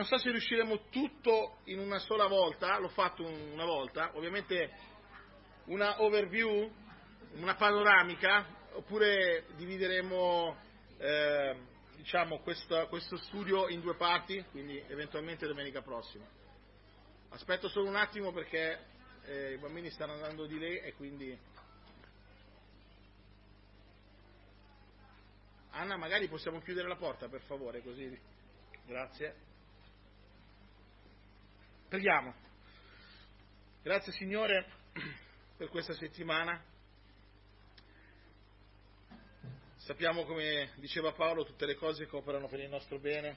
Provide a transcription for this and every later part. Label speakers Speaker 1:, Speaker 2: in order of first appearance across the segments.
Speaker 1: Non so se riusciremo tutto in una sola volta, l'ho fatto una volta, ovviamente una overview, una panoramica, oppure divideremo questo studio in due parti, quindi eventualmente domenica prossima. Aspetto solo un attimo perché i bambini stanno andando di lì e quindi... Anna, magari possiamo chiudere la porta, per favore, così. Grazie. Preghiamo. Grazie Signore per questa settimana. Sappiamo, come diceva Paolo, tutte le cose che operano per il nostro bene.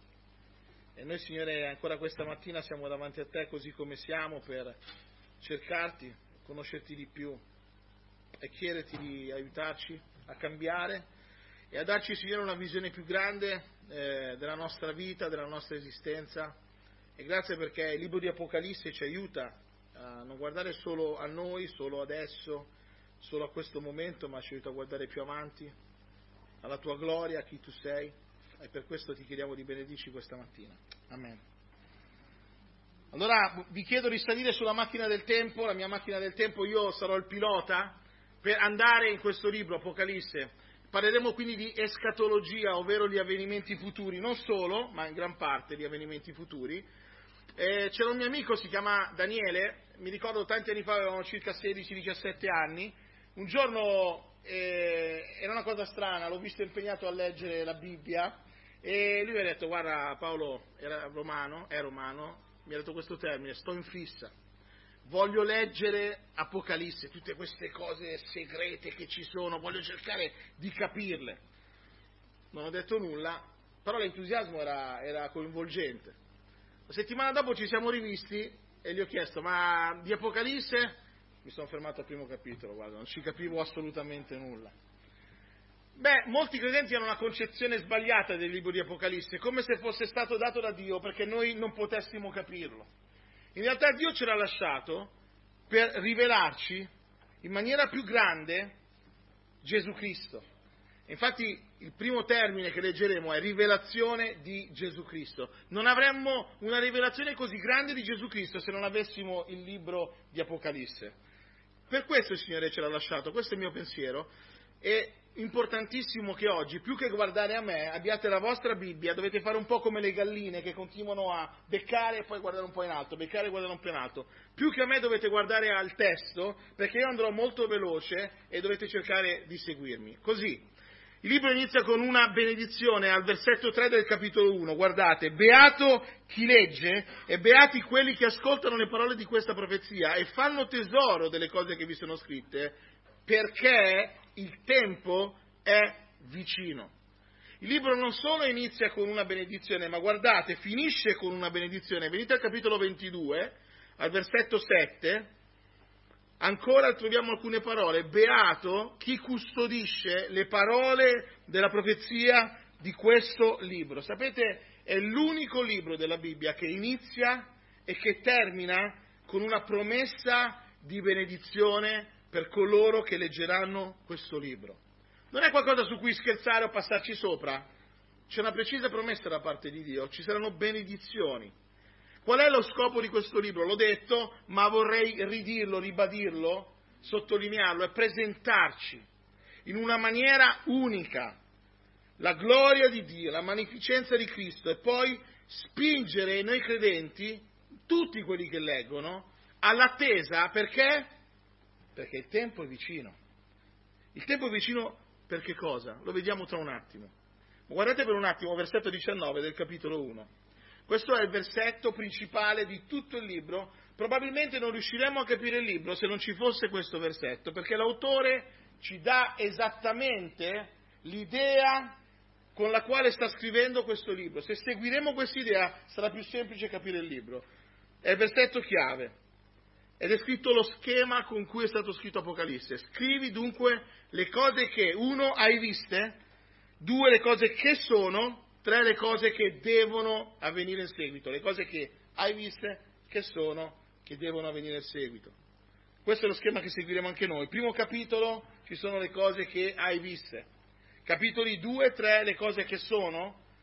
Speaker 1: E noi, Signore, ancora questa mattina siamo davanti a Te così come siamo per cercarti, conoscerti di più e chiederti di aiutarci a cambiare e a darci, Signore, una visione più grande della nostra vita, della nostra esistenza. E grazie perché il libro di Apocalisse ci aiuta a non guardare solo a noi, solo adesso, solo a questo momento, ma ci aiuta a guardare più avanti, alla tua gloria, a chi tu sei, e per questo ti chiediamo di benedirci questa mattina. Amen. Allora vi chiedo di salire sulla macchina del tempo, la mia macchina del tempo, io sarò il pilota per andare in questo libro, Apocalisse. Parleremo quindi di escatologia, ovvero di avvenimenti futuri, non solo, ma in gran parte di avvenimenti futuri. C'era un mio amico, si chiama Daniele, mi ricordo tanti anni fa, avevamo circa 16-17 anni, un giorno era una cosa strana, l'ho visto impegnato a leggere la Bibbia e lui mi ha detto: guarda Paolo, è romano, mi ha detto questo termine, sto in fissa, voglio leggere Apocalisse, tutte queste cose segrete che ci sono, voglio cercare di capirle. Non ho detto nulla, però l'entusiasmo era coinvolgente. La settimana dopo ci siamo rivisti e gli ho chiesto: ma di Apocalisse? Mi sono fermato al primo capitolo, guarda, non ci capivo assolutamente nulla. Molti credenti hanno una concezione sbagliata del libro di Apocalisse, come se fosse stato dato da Dio perché noi non potessimo capirlo. In realtà Dio ce l'ha lasciato per rivelarci in maniera più grande Gesù Cristo. Infatti il primo termine che leggeremo è rivelazione di Gesù Cristo. Non avremmo una rivelazione così grande di Gesù Cristo se non avessimo il libro di Apocalisse. Per questo il Signore ce l'ha lasciato, questo è il mio pensiero. È importantissimo che oggi, più che guardare a me, abbiate la vostra Bibbia, dovete fare un po' come le galline che continuano a beccare e poi guardare un po' in alto, beccare e guardare un po' in alto. Più che a me dovete guardare al testo, perché io andrò molto veloce e dovete cercare di seguirmi. Così. Il libro inizia con una benedizione al versetto 3 del capitolo 1, guardate: beato chi legge e beati quelli che ascoltano le parole di questa profezia e fanno tesoro delle cose che vi sono scritte, perché il tempo è vicino. Il libro non solo inizia con una benedizione, ma guardate, finisce con una benedizione. Venite al capitolo 22, al versetto 7, ancora troviamo alcune parole: beato chi custodisce le parole della profezia di questo libro. Sapete, è l'unico libro della Bibbia che inizia e che termina con una promessa di benedizione per coloro che leggeranno questo libro. Non è qualcosa su cui scherzare o passarci sopra, c'è una precisa promessa da parte di Dio, ci saranno benedizioni. Qual è lo scopo di questo libro? L'ho detto, ma vorrei ridirlo, ribadirlo, sottolinearlo, è presentarci in una maniera unica la gloria di Dio, la magnificenza di Cristo, e poi spingere noi credenti, tutti quelli che leggono, all'attesa. Perché? Perché il tempo è vicino. Il tempo è vicino per che cosa? Lo vediamo tra un attimo. Guardate per un attimo versetto 19 del capitolo 1. Questo è il versetto principale di tutto il libro. Probabilmente non riusciremo a capire il libro se non ci fosse questo versetto, perché l'autore ci dà esattamente l'idea con la quale sta scrivendo questo libro. Se seguiremo questa idea sarà più semplice capire il libro. È il versetto chiave. Ed è scritto lo schema con cui è stato scritto Apocalisse. Scrivi dunque le cose che, 1, hai viste, 2, le cose che sono, 3, le cose che devono avvenire in seguito. Le cose che hai viste, che sono, che devono avvenire in seguito. Questo è lo schema che seguiremo anche noi. Primo capitolo, ci sono le cose che hai viste. Capitoli 2 e 3, le cose che sono,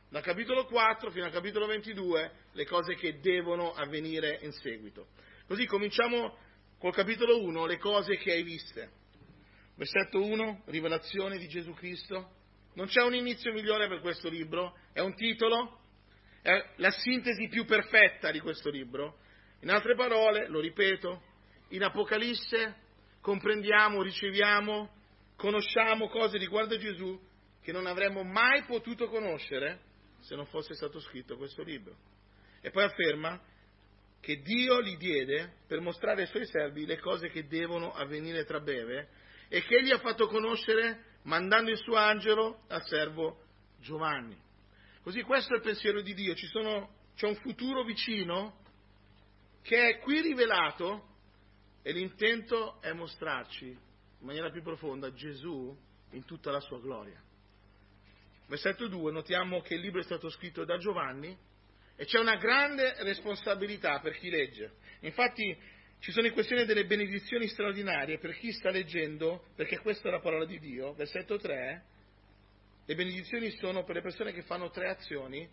Speaker 1: dal capitolo 4 fino al capitolo 22, le cose che devono avvenire in seguito. Così cominciamo col capitolo 1, le cose che hai viste. Versetto 1, rivelazione di Gesù Cristo. Non c'è un inizio migliore per questo libro, è un titolo, è la sintesi più perfetta di questo libro. In altre parole, lo ripeto, in Apocalisse comprendiamo, riceviamo, conosciamo cose riguardo Gesù che non avremmo mai potuto conoscere se non fosse stato scritto questo libro. E poi afferma che Dio li diede per mostrare ai suoi servi le cose che devono avvenire tra breve e che egli ha fatto conoscere mandando il suo angelo al servo Giovanni. Così questo è il pensiero di Dio, c'è un futuro vicino che è qui rivelato e l'intento è mostrarci in maniera più profonda Gesù in tutta la sua gloria. Versetto 2, notiamo che il libro è stato scritto da Giovanni e c'è una grande responsabilità per chi legge. Infatti ci sono in questione delle benedizioni straordinarie per chi sta leggendo, perché questa è la parola di Dio. Versetto 3, le benedizioni sono per le persone che fanno 3 azioni: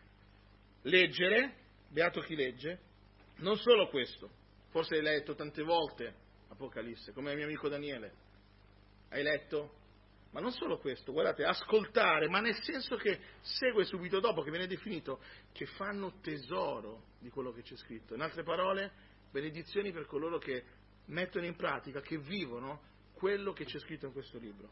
Speaker 1: leggere, beato chi legge, non solo questo, forse hai letto tante volte Apocalisse, come il mio amico Daniele, hai letto? Ma non solo questo, guardate, ascoltare, ma nel senso che segue subito dopo, che viene definito, che fanno tesoro di quello che c'è scritto. In altre parole, benedizioni per coloro che mettono in pratica, che vivono quello che c'è scritto in questo libro.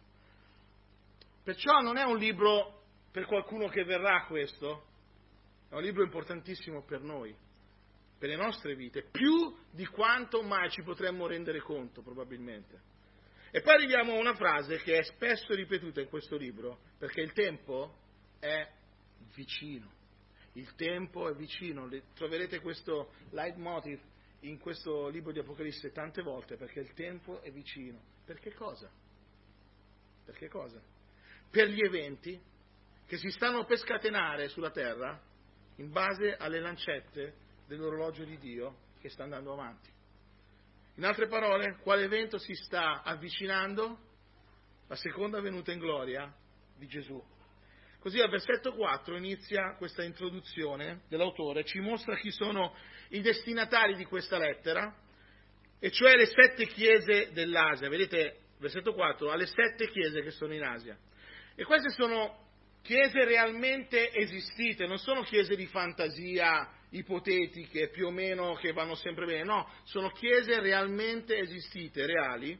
Speaker 1: Perciò non è un libro per qualcuno che verrà questo, è un libro importantissimo per noi, per le nostre vite, più di quanto mai ci potremmo rendere conto, probabilmente. E poi arriviamo a una frase che è spesso ripetuta in questo libro, perché il tempo è vicino. Il tempo è vicino. Troverete questo leitmotiv in questo libro di Apocalisse tante volte, perché il tempo è vicino. Per che cosa? Per che cosa? Per gli eventi che si stanno per scatenare sulla terra in base alle lancette dell'orologio di Dio che sta andando avanti. In altre parole, quale evento si sta avvicinando? La seconda venuta in gloria di Gesù. Così al versetto 4 inizia questa introduzione dell'autore, ci mostra chi sono i destinatari di questa lettera, e cioè le 7 chiese dell'Asia. Vedete, versetto 4, alle 7 chiese che sono in Asia. E queste sono chiese realmente esistite, non sono chiese di fantasia ipotetiche, più o meno, che vanno sempre bene, no, sono chiese realmente esistite, reali,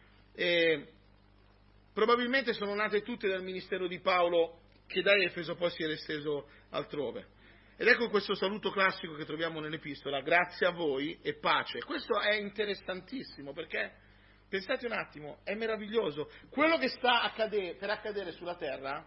Speaker 1: e probabilmente sono nate tutte dal ministero di Paolo, che da Efeso poi si era esteso altrove. Ed ecco questo saluto classico che troviamo nell'epistola: grazie a voi e pace. Questo è interessantissimo, perché, pensate un attimo, è meraviglioso. Quello che sta per accadere sulla terra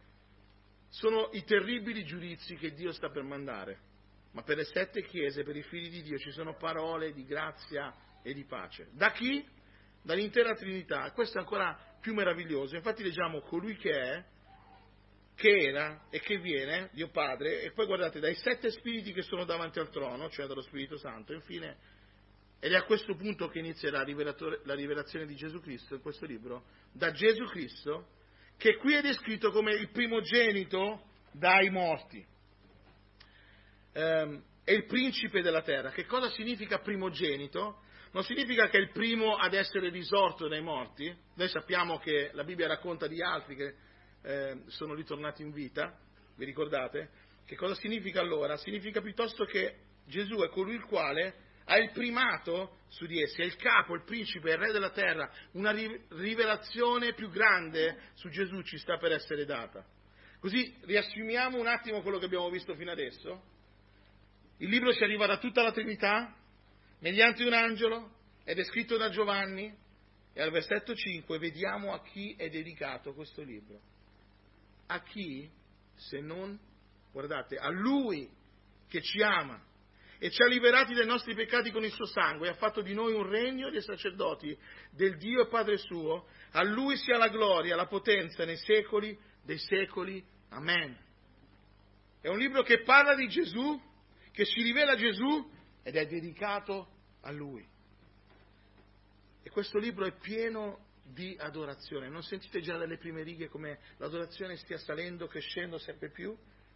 Speaker 1: sono i terribili giudizi che Dio sta per mandare. Ma per le 7 chiese, per i figli di Dio, ci sono parole di grazia e di pace. Da chi? Dall'intera Trinità. Questo è ancora più meraviglioso. Infatti leggiamo colui che è, che era e che viene, Dio Padre, e poi guardate, dai 7 spiriti che sono davanti al trono, cioè dallo Spirito Santo, infine, ed è a questo punto che inizia la rivelazione di Gesù Cristo in questo libro, da Gesù Cristo, che qui è descritto come il primogenito dai morti. È il principe della terra. Che cosa significa primogenito? Non significa che è il primo ad essere risorto dai morti. Noi sappiamo che la Bibbia racconta di altri che sono ritornati in vita, vi ricordate? Che cosa significa allora? Significa piuttosto che Gesù è colui il quale ha il primato su di essi, è il capo, il principe, il re della terra. Una rivelazione più grande su Gesù ci sta per essere data. Così riassumiamo un attimo quello che abbiamo visto fino adesso. Il libro ci arriva da tutta la Trinità, mediante un angelo, ed è scritto da Giovanni, e al versetto 5 vediamo a chi è dedicato questo libro. A chi, se non, guardate, a Lui che ci ama e ci ha liberati dai nostri peccati con il suo sangue e ha fatto di noi un regno dei sacerdoti del Dio e Padre suo. A Lui sia la gloria, la potenza nei secoli dei secoli. Amen. È un libro che parla di Gesù, che ci rivela Gesù ed è dedicato a Lui. E questo libro è pieno di adorazione. Non sentite già dalle prime righe come l'adorazione stia salendo, crescendo sempre più?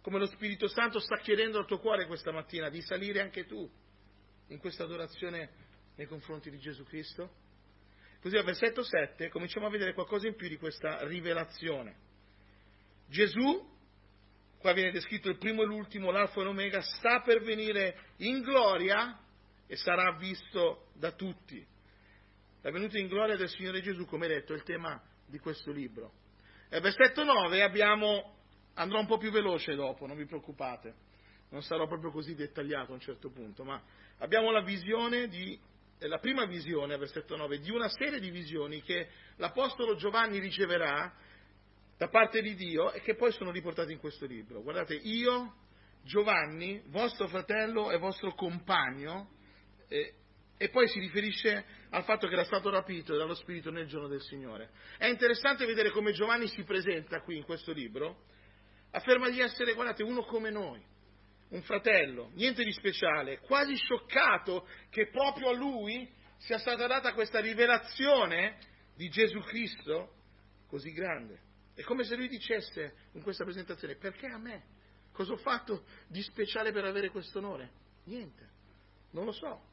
Speaker 1: come lo Spirito Santo sta chiedendo al tuo cuore questa mattina di salire anche tu in questa adorazione nei confronti di Gesù Cristo? Così al versetto 7 cominciamo a vedere qualcosa in più di questa rivelazione. Gesù, qua viene descritto il primo e l'ultimo, l'alfa e l'omega, sta per venire in gloria e sarà visto da tutti. La venuta in gloria del Signore Gesù, come detto, è il tema di questo libro. E al versetto 9 andrò un po' più veloce dopo, non vi preoccupate, non sarò proprio così dettagliato a un certo punto, ma abbiamo la prima visione, al versetto 9, di una serie di visioni che l'Apostolo Giovanni riceverà da parte di Dio e che poi sono riportate in questo libro. Guardate, io, Giovanni, vostro fratello e vostro compagno, e poi si riferisce al fatto che era stato rapito dallo Spirito nel giorno del Signore. È interessante vedere come Giovanni si presenta qui in questo libro, afferma di essere, guardate, uno come noi, un fratello, niente di speciale, quasi scioccato che proprio a lui sia stata data questa rivelazione di Gesù Cristo così grande. È come se lui dicesse in questa presentazione: perché a me? Cosa ho fatto di speciale per avere questo onore? Niente, non lo so.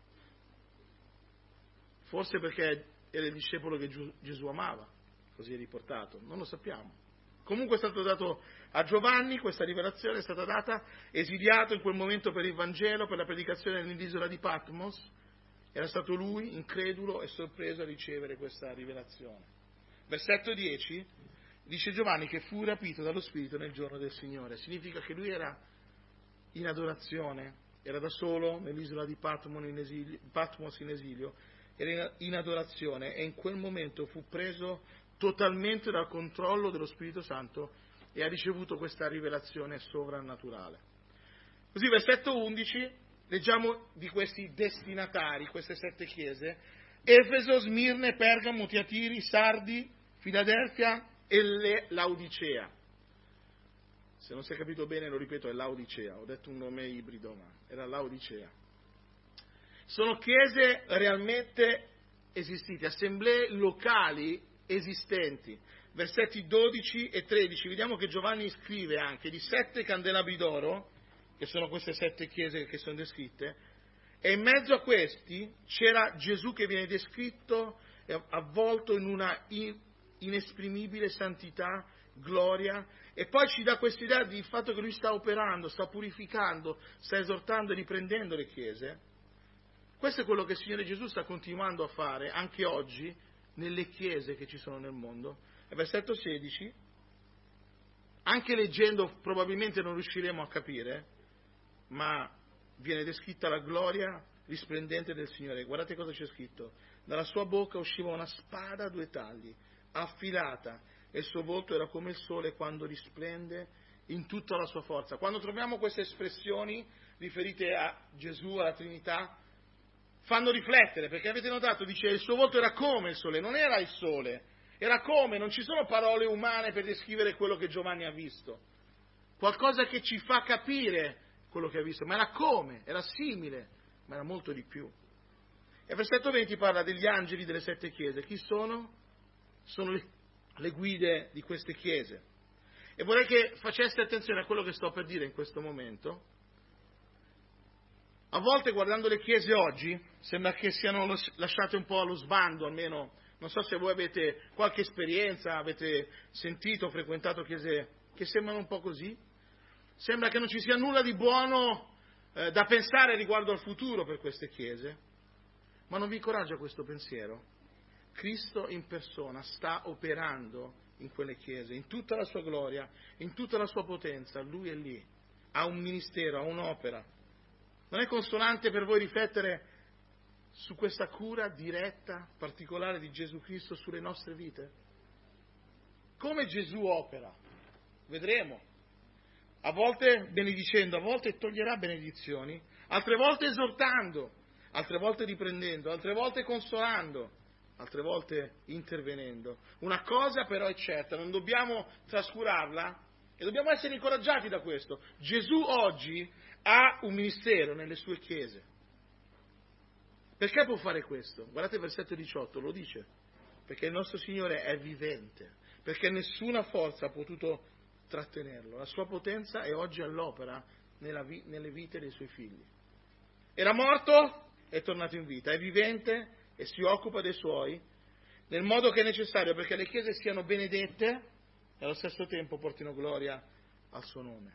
Speaker 1: Forse perché era il discepolo che Gesù amava, così è riportato, non lo sappiamo. Comunque è stato dato a Giovanni, questa rivelazione è stata data, esiliato in quel momento per il Vangelo, per la predicazione nell'isola di Patmos. Era stato lui, incredulo e sorpreso a ricevere questa rivelazione. Versetto 10, dice Giovanni che fu rapito dallo Spirito nel giorno del Signore. Significa che lui era in adorazione, era da solo nell'isola di Patmos in esilio, era in adorazione e in quel momento fu preso totalmente dal controllo dello Spirito Santo e ha ricevuto questa rivelazione sovrannaturale. Così, versetto 11, leggiamo di questi destinatari, queste 7 chiese: Efeso, Smirne, Pergamo, Tiatiri, Sardi, Filadelfia e Laodicea. Se non si è capito bene, lo ripeto, è Laodicea, ho detto un nome ibrido, ma era Laodicea. Sono chiese realmente esistite, assemblee locali esistenti. Versetti 12 e 13, vediamo che Giovanni scrive anche di 7 candelabri d'oro, che sono queste 7 chiese che sono descritte, e in mezzo a questi c'era Gesù che viene descritto avvolto in una inesprimibile santità, gloria, e poi ci dà questa idea del fatto che lui sta operando, sta purificando, sta esortando e riprendendo le chiese. Questo è quello che il Signore Gesù sta continuando a fare anche oggi nelle chiese che ci sono nel mondo. E versetto 16, anche leggendo probabilmente non riusciremo a capire, ma viene descritta la gloria risplendente del Signore. Guardate cosa c'è scritto: dalla sua bocca usciva una spada a 2 tagli, affilata, e il suo volto era come il sole quando risplende in tutta la sua forza. Quando troviamo queste espressioni riferite a Gesù, alla Trinità, fanno riflettere, perché avete notato, dice il suo volto era come il sole, non era il sole, era come, non ci sono parole umane per descrivere quello che Giovanni ha visto, qualcosa che ci fa capire quello che ha visto, ma era come, era simile, ma era molto di più. E versetto 20 parla degli angeli delle 7 chiese. Chi sono? Sono le guide di queste chiese. E vorrei che faceste attenzione a quello che sto per dire in questo momento. A volte, guardando le chiese oggi, sembra che siano lasciate un po' allo sbando, almeno, non so se voi avete qualche esperienza, avete sentito, frequentato chiese che sembrano un po' così. Sembra che non ci sia nulla di buono da pensare riguardo al futuro per queste chiese, ma non vi incoraggia questo pensiero. Cristo in persona sta operando in quelle chiese, in tutta la sua gloria, in tutta la sua potenza. Lui è lì, ha un ministero, ha un'opera. Non è consolante per voi riflettere su questa cura diretta, particolare di Gesù Cristo sulle nostre vite? Come Gesù opera? Vedremo. A volte benedicendo, a volte toglierà benedizioni, altre volte esortando, altre volte riprendendo, altre volte consolando, altre volte intervenendo. Una cosa però è certa, non dobbiamo trascurarla e dobbiamo essere incoraggiati da questo. Gesù oggi ha un ministero nelle sue chiese. Perché può fare questo? Guardate il versetto 18, lo dice. Perché il nostro Signore è vivente, perché nessuna forza ha potuto trattenerlo. La sua potenza è oggi all'opera nelle vite dei suoi figli. Era morto, è tornato in vita, è vivente e si occupa dei suoi nel modo che è necessario perché le chiese siano benedette e allo stesso tempo portino gloria al suo nome.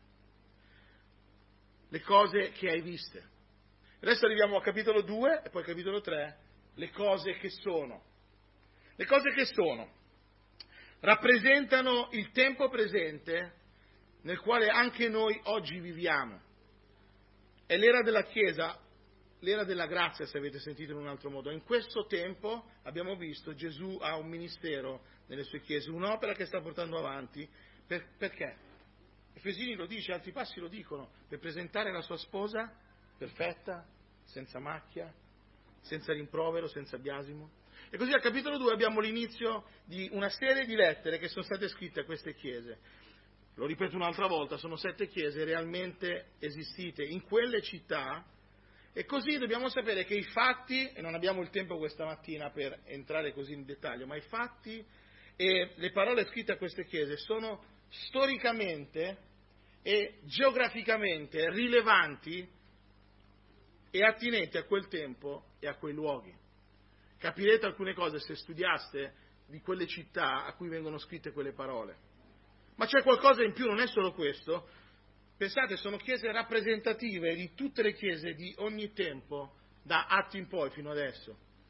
Speaker 1: Le cose che hai viste. Adesso arriviamo al capitolo 2 e poi al capitolo 3, le cose che sono. Le cose che sono rappresentano il tempo presente nel quale anche noi oggi viviamo. È l'era della Chiesa, l'era della grazia, se avete sentito in un altro modo. In questo tempo, abbiamo visto, Gesù ha un ministero nelle sue chiese, un'opera che sta portando avanti. Perché? Efesini lo dice, altri passi lo dicono, per presentare la sua sposa perfetta, senza macchia, senza rimprovero, senza biasimo. E così al capitolo 2 abbiamo l'inizio di una serie di lettere che sono state scritte a queste chiese. Lo ripeto un'altra volta, sono 7 chiese realmente esistite in quelle città, e così dobbiamo sapere che i fatti, e non abbiamo il tempo questa mattina per entrare così in dettaglio, ma i fatti e le parole scritte a queste chiese sono storicamente e geograficamente rilevanti e attinenti a quel tempo e a quei luoghi. Capirete alcune cose se studiaste di quelle città a cui vengono scritte quelle parole. Ma c'è qualcosa in più, non è solo questo. Pensate, sono chiese rappresentative di tutte le chiese di ogni tempo, da Atti in poi fino adesso.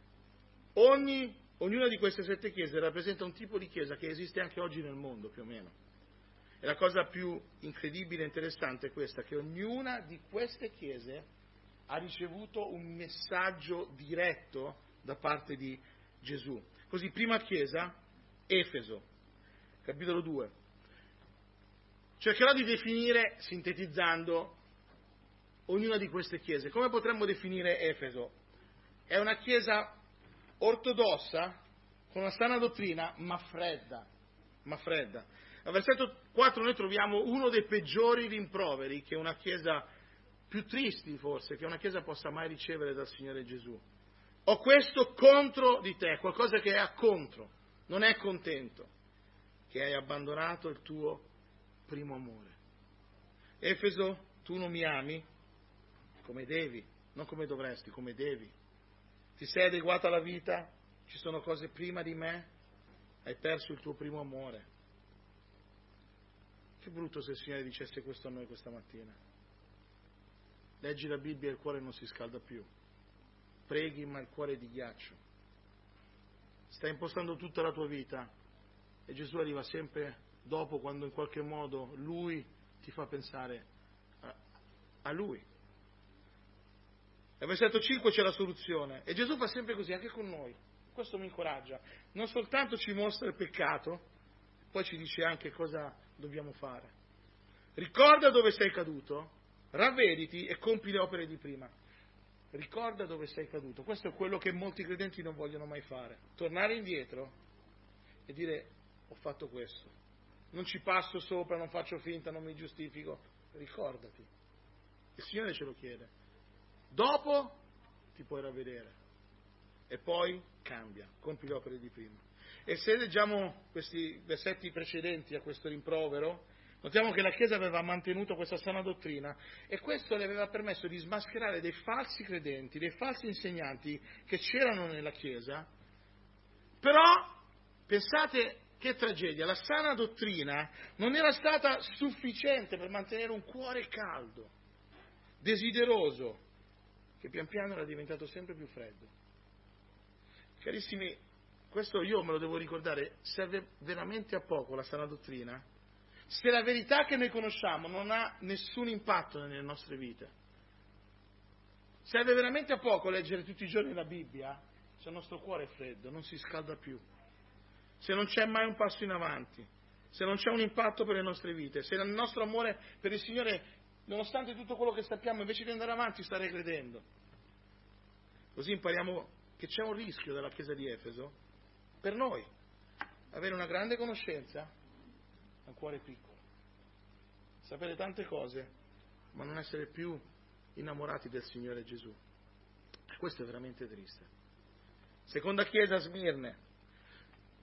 Speaker 1: Ognuna di queste 7 chiese rappresenta un tipo di chiesa che esiste anche oggi nel mondo, più o meno. E la cosa più incredibile e interessante è questa, che ognuna di queste chiese ha ricevuto un messaggio diretto da parte di Gesù. Così, prima chiesa, Efeso, capitolo 2. Cercherò di definire, sintetizzando, ognuna di queste chiese. Come potremmo definire Efeso? È una chiesa ortodossa, con una sana dottrina, ma fredda. Al versetto 4 noi troviamo uno dei peggiori rimproveri che una chiesa, più tristi forse, che una chiesa possa mai ricevere dal Signore Gesù. Ho questo contro di te, qualcosa che è a contro, non è contento, che hai abbandonato il tuo primo amore. Efeso, tu non mi ami come devi, non come dovresti, come devi. Ti sei adeguato alla vita, ci sono cose prima di me, hai perso il tuo primo amore. Che brutto se il Signore dicesse questo a noi questa mattina. Leggi la Bibbia e il cuore non si scalda più. Preghi ma il cuore è di ghiaccio. Stai impostando tutta la tua vita e Gesù arriva sempre dopo, quando in qualche modo Lui ti fa pensare a Lui. Nel versetto 5 c'è la soluzione e Gesù fa sempre così anche con noi. Questo mi incoraggia. Non soltanto ci mostra il peccato, poi ci dice anche cosa dobbiamo fare. Ricorda dove sei caduto, ravvediti e compi le opere di prima. Ricorda dove sei caduto. Questo è quello che molti credenti non vogliono mai fare. Tornare indietro e dire: ho fatto questo. Non ci passo sopra, non faccio finta, non mi giustifico. Ricordati. Il Signore ce lo chiede. Dopo ti puoi ravvedere. E poi cambia, compi le opere di prima. E se leggiamo questi versetti precedenti a questo rimprovero, notiamo che la Chiesa aveva mantenuto questa sana dottrina e questo le aveva permesso di smascherare dei falsi credenti, dei falsi insegnanti che c'erano nella Chiesa. Però, pensate che tragedia, la sana dottrina non era stata sufficiente per mantenere un cuore caldo, desideroso, che pian piano era diventato sempre più freddo. Carissimi, questo io me lo devo ricordare, serve veramente a poco la sana dottrina se la verità che noi conosciamo non ha nessun impatto nelle nostre vite. Serve veramente a poco leggere tutti i giorni la Bibbia se il nostro cuore è freddo, non si scalda più, se non c'è mai un passo in avanti, se non c'è un impatto per le nostre vite, se il nostro amore per il Signore, nonostante tutto quello che sappiamo, invece di andare avanti sta regredendo. Così impariamo che c'è un rischio della Chiesa di Efeso per noi, avere una grande conoscenza, un cuore piccolo, sapere tante cose, ma non essere più innamorati del Signore Gesù. Questo è veramente triste. Seconda Chiesa, Smirne.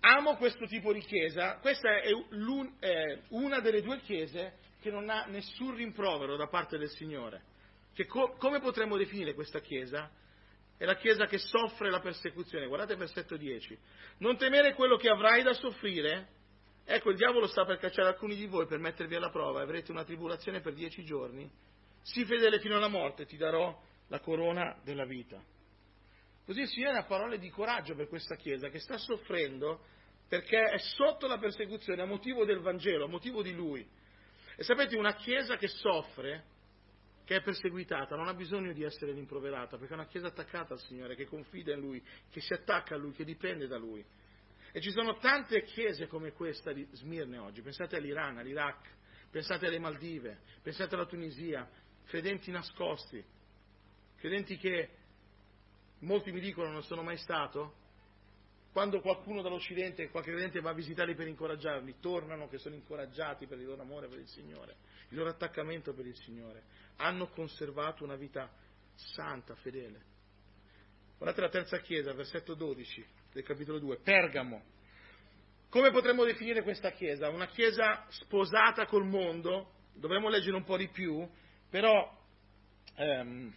Speaker 1: amo questo tipo di chiesa, questa è una delle due chiese che non ha nessun rimprovero da parte del Signore. Che come potremmo definire questa chiesa? È la chiesa che soffre la persecuzione. Guardate il versetto 10. Non temere quello che avrai da soffrire. Ecco, il diavolo sta per cacciare alcuni di voi per mettervi alla prova, avrete una tribolazione per 10 giorni. Sii fedele fino alla morte, ti darò la corona della vita. Così il Signore ha parole di coraggio per questa chiesa che sta soffrendo perché è sotto la persecuzione a motivo del Vangelo, a motivo di Lui. E sapete, una chiesa che soffre, che è perseguitata, non ha bisogno di essere rimproverata, perché è una chiesa attaccata al Signore, che confida in Lui, che si attacca a Lui, che dipende da Lui. E ci sono tante chiese come questa di Smirne oggi. Pensate all'Iran, all'Iraq, pensate alle Maldive, pensate alla Tunisia, credenti nascosti, credenti che molti mi dicono non sono mai stato. Quando qualcuno dall'Occidente, qualche credente va a visitarli per incoraggiarli, tornano che sono incoraggiati per il loro amore per il Signore, il loro attaccamento per il Signore. Hanno conservato una vita santa, fedele. Guardate la terza chiesa, versetto 12 del capitolo 2, Pergamo. Come potremmo definire questa chiesa? Una chiesa sposata col mondo, dovremmo leggere un po' di più, però non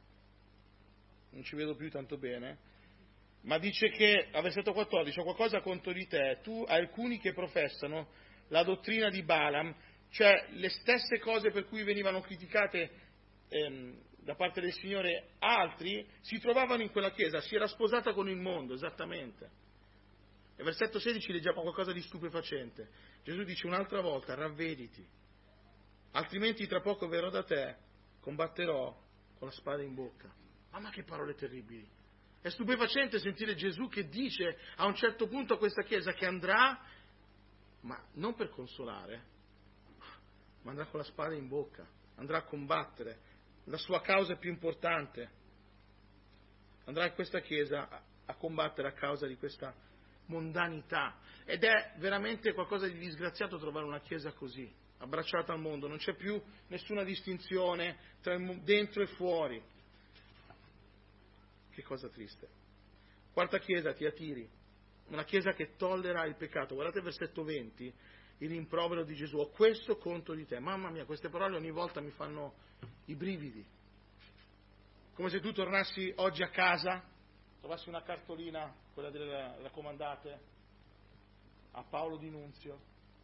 Speaker 1: ci vedo più tanto bene. Ma dice che, a versetto 14, ho qualcosa contro di te, tu hai alcuni che professano la dottrina di Balaam, cioè le stesse cose per cui venivano criticate da parte del Signore altri, si trovavano in quella chiesa, si era sposata con il mondo, esattamente. E versetto 16 leggiamo qualcosa di stupefacente. Gesù dice un'altra volta, ravvediti, altrimenti tra poco verrò da te, combatterò con la spada in bocca. Mamma che parole terribili! È stupefacente sentire Gesù che dice a un certo punto a questa chiesa che andrà, ma non per consolare, ma andrà con la spada in bocca, andrà a combattere, la sua causa è più importante, andrà in questa chiesa a combattere a causa di questa mondanità. Ed è veramente qualcosa di disgraziato trovare una chiesa così, abbracciata al mondo, non c'è più nessuna distinzione tra dentro e fuori. Che cosa triste. Quarta chiesa, Tiatiri, una chiesa che tollera il peccato. Guardate il versetto 20, il rimprovero di Gesù. Ho questo contro di te. Mamma mia, queste parole ogni volta mi fanno i brividi. Come se tu tornassi oggi a casa, trovassi una cartolina, quella delle raccomandate, a Paolo Di Nunzio,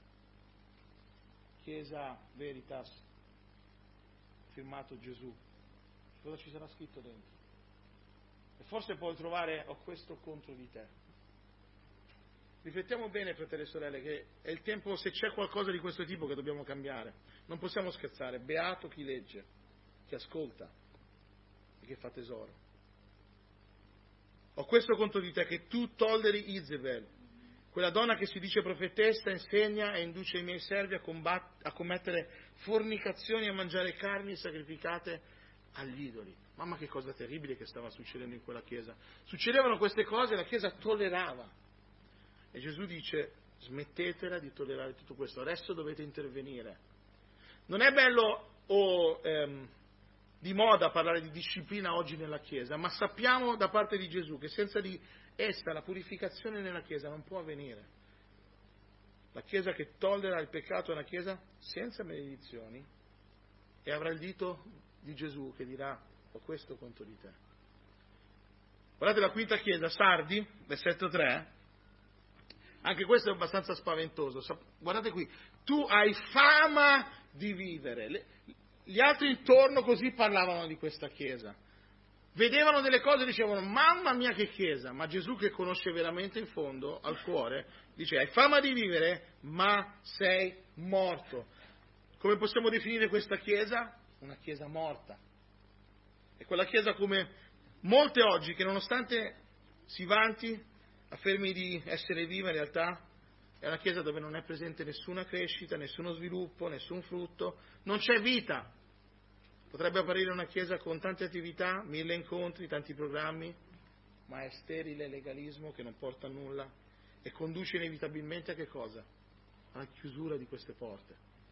Speaker 1: Chiesa Veritas, firmato Gesù. Cosa ci sarà scritto dentro? E forse puoi trovare, ho questo contro di te. Riflettiamo bene, fratelli e sorelle, che è il tempo, se c'è qualcosa di questo tipo, che dobbiamo cambiare. Non possiamo scherzare. Beato chi legge, chi ascolta e che fa tesoro. Ho questo contro di te, che tu tolleri Izebel, quella donna che si dice profetessa, insegna e induce i miei servi a commettere fornicazioni e a mangiare carni sacrificate agli idoli. Mamma che cosa terribile che stava succedendo in quella chiesa. Succedevano queste cose e la chiesa tollerava. E Gesù dice, smettetela di tollerare tutto questo, adesso dovete intervenire. Non è bello di moda parlare di disciplina oggi nella chiesa, ma sappiamo da parte di Gesù che senza di essa la purificazione nella chiesa non può avvenire. La chiesa che tollera il peccato è una chiesa senza maledizioni e avrà il dito di Gesù che dirà ho questo contro di te. Guardate la quinta chiesa, Sardi, versetto 3, anche questo è abbastanza spaventoso. Guardate qui, tu hai fama di vivere. Gli altri intorno così parlavano di questa chiesa. Vedevano delle cose e dicevano mamma mia che chiesa, ma Gesù che conosce veramente in fondo, al cuore, dice hai fama di vivere ma sei morto. Come possiamo definire questa chiesa? Una chiesa morta. È quella chiesa come molte oggi che nonostante si vanti, affermi di essere viva, in realtà è una chiesa dove non è presente nessuna crescita, nessuno sviluppo, nessun frutto, non c'è vita. Potrebbe apparire una chiesa con tante attività, 1000 incontri, tanti programmi, ma è sterile legalismo che non porta a nulla e conduce inevitabilmente a che cosa? Alla chiusura di queste porte.